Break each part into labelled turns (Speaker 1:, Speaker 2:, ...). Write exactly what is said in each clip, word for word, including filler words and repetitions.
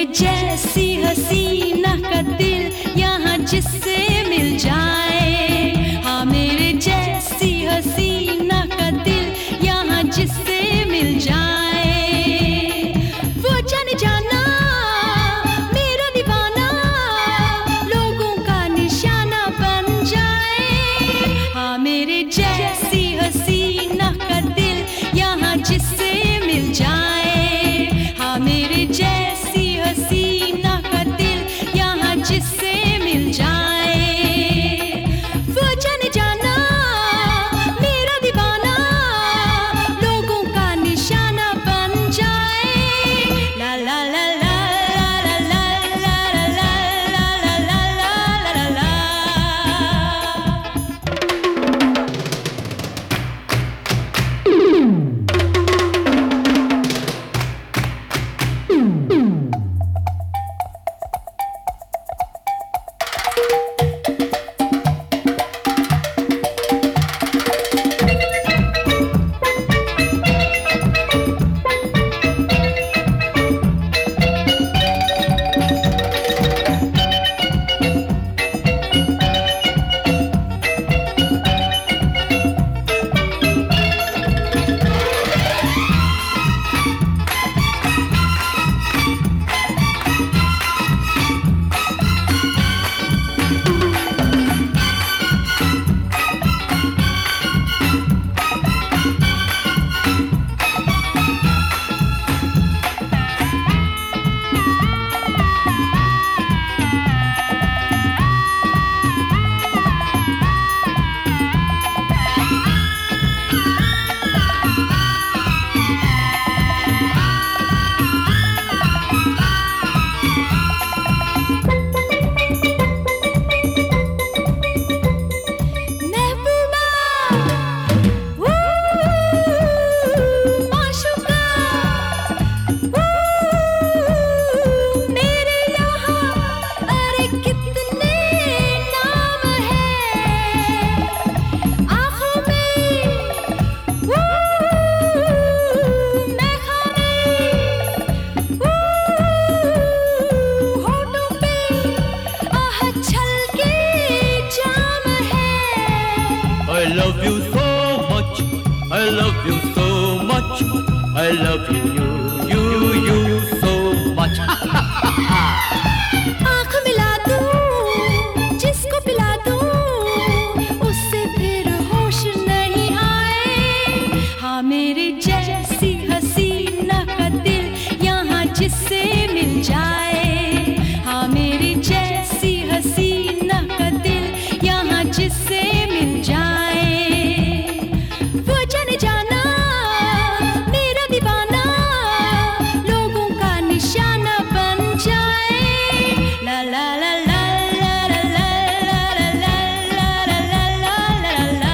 Speaker 1: जैसी हसीना का दिल यहाँ जिससे मिल जाए, हाँ मेरे जैसी हसीना का दिल यहाँ जिससे मिल जाए, वो जाने जाना मेरा दीवाना लोगों का निशाना बन जाए, हाँ मेरे जैसी हसीना का दिल यहाँ जिससे मिल जाए, हाँ मेरे जैसी हसीना का दिल यहाँ जिससे मिल जाए, वो जाने जाना मेरा दीवाना लोगों का निशाना बन जाए। ला ला ला ला ला ला ला ला ला ला ला ला ला।
Speaker 2: I love you so much, I love you so much, I love you, you, you, you so much.
Speaker 1: आँख मिला दूँ, जिसको पिला दूँ, उससे फिर होश नहीं आए, हाँ मेरे जैसी हसीना का दिल यहाँ जिससे मिल जाए, हाँ मेरे जैसी हसीना का दिल यहाँ जिससे मिल जाए, वो जाने जाना मेरा दीवाना लोगों का निशाना बन जाए। ला ला ला ला ला ला ला ला ला ला ला ला ला।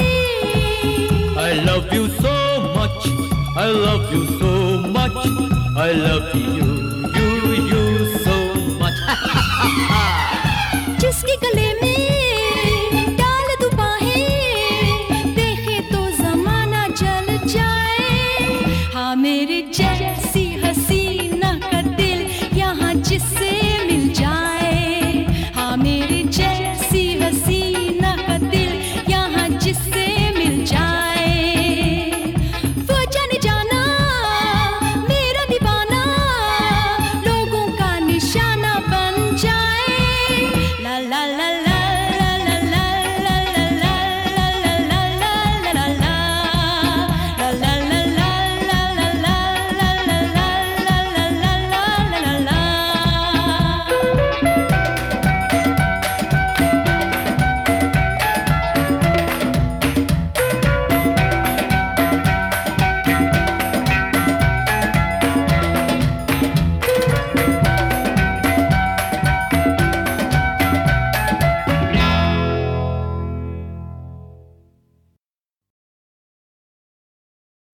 Speaker 2: I love you so much, I love you so much, I love you, you, you so much.